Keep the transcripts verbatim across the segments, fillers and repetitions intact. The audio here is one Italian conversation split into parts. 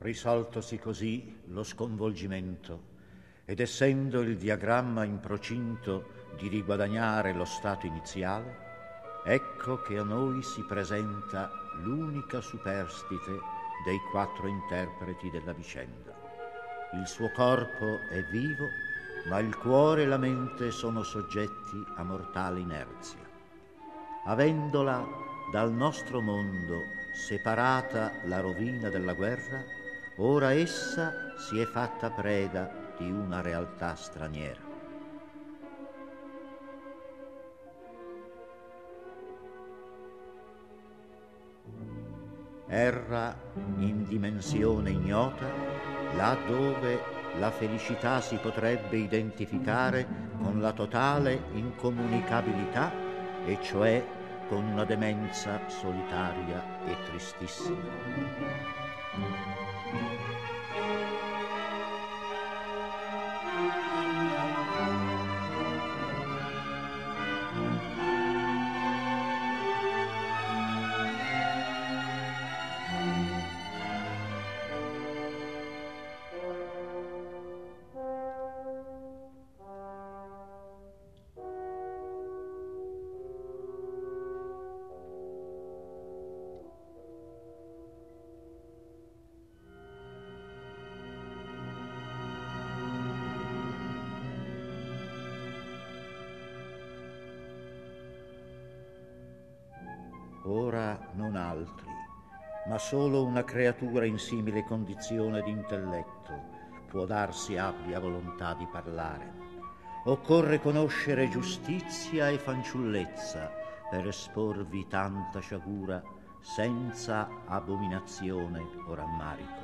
Risoltosi così lo sconvolgimento, ed essendo il diagramma in procinto di riguadagnare lo stato iniziale, ecco che a noi si presenta l'unica superstite dei quattro interpreti della vicenda. Il suo corpo è vivo, ma il cuore e la mente sono soggetti a mortale inerzia. Avendola dal nostro mondo separata la rovina della guerra, ora essa si è fatta preda di una realtà straniera. Erra in dimensione ignota, là dove la felicità si potrebbe identificare con la totale incomunicabilità, e cioè con una demenza solitaria e tristissima. Ora non altri, ma solo una creatura in simile condizione di intelletto può darsi abbia volontà di parlare. Occorre conoscere giustizia e fanciullezza per esporvi tanta sciagura senza abominazione o rammarico.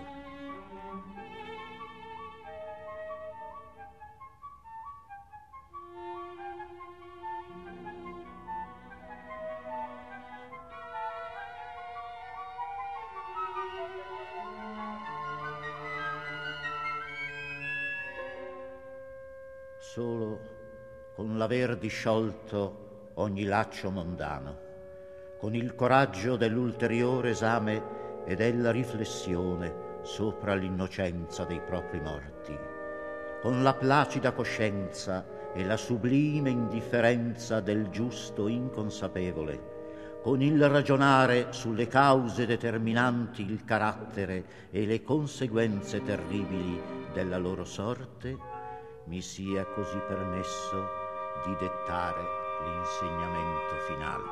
Solo con l'aver disciolto ogni laccio mondano, con il coraggio dell'ulteriore esame e della riflessione sopra l'innocenza dei propri morti, con la placida coscienza e la sublime indifferenza del giusto inconsapevole, con il ragionare sulle cause determinanti il carattere e le conseguenze terribili della loro sorte, mi sia così permesso di dettare l'insegnamento finale.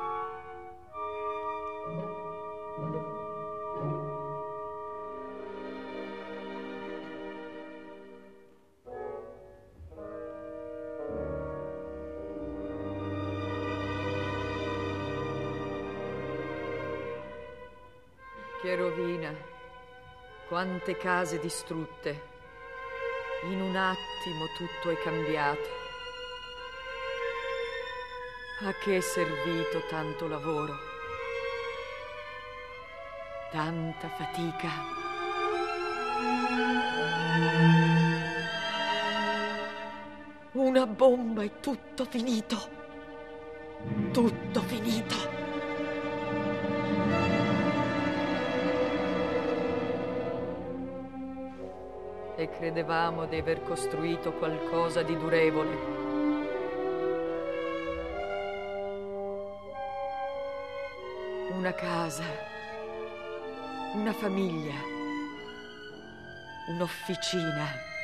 Che rovina, quante case distrutte. In un attimo tutto è cambiato. A che è servito tanto lavoro? Tanta fatica? Una bomba e tutto finito. Tutto finito. E credevamo di aver costruito qualcosa di durevole. Una casa, una famiglia, un'officina.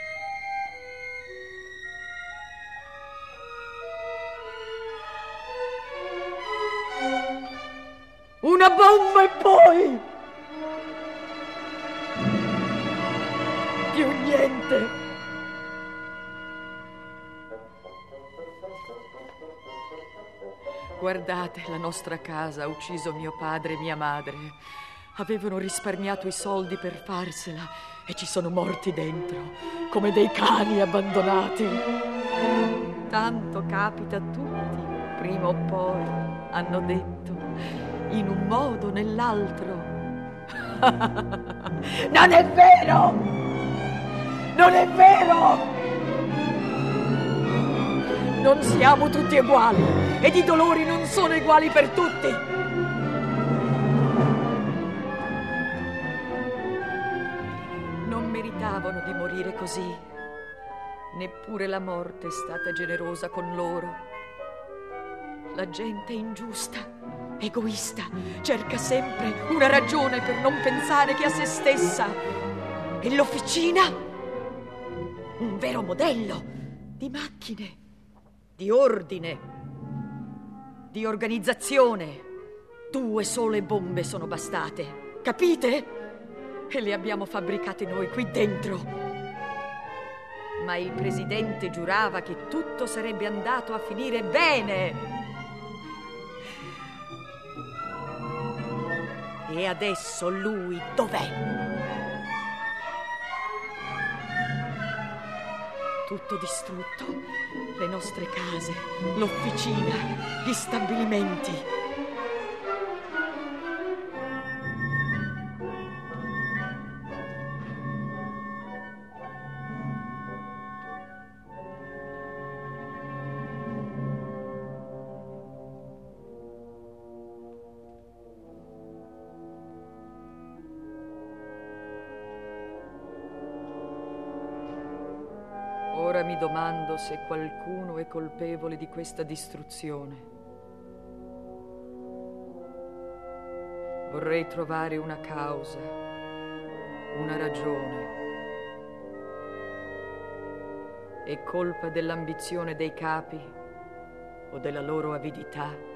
Una bomba e poi... più niente. Guardate, la nostra casa ha ucciso mio padre e mia madre. Avevano risparmiato i soldi per farsela e ci sono morti dentro, come dei cani abbandonati. Tanto capita a tutti, prima o poi, hanno detto, in un modo o nell'altro. Non è vero! Non è vero! Non siamo tutti uguali ed i dolori non sono uguali per tutti. meritavano di morire così. Neppure la morte è stata generosa con loro. La gente è ingiusta, egoista, cerca sempre una ragione per non pensare che a se stessa. E l'officina? Un vero modello di macchine, di ordine, di organizzazione. Due sole bombe sono bastate, capite? E le abbiamo fabbricate noi qui dentro. Ma il presidente giurava che tutto sarebbe andato a finire bene. E adesso lui dov'è? Tutto distrutto. Le nostre case, l'officina, gli stabilimenti. Ora mi domando se qualcuno è colpevole di questa distruzione. Vorrei trovare una causa, una ragione. È colpa dell'ambizione dei capi o della loro avidità?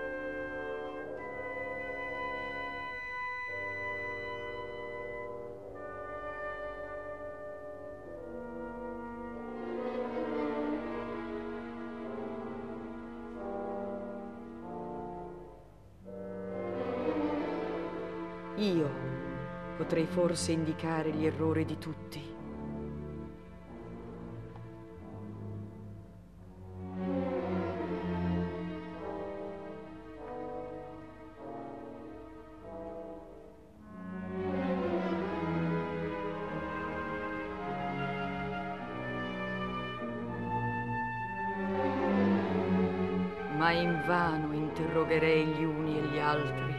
Io potrei forse indicare gli errori di tutti. Ma invano interrogherei gli uni e gli altri.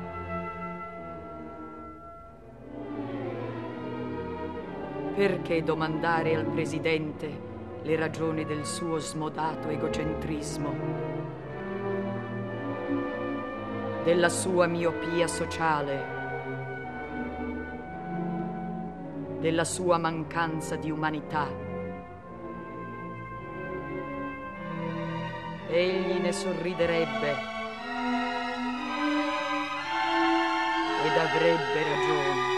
Perché domandare al presidente le ragioni del suo smodato egocentrismo, della sua miopia sociale, della sua mancanza di umanità? Egli ne sorriderebbe ed avrebbe ragione.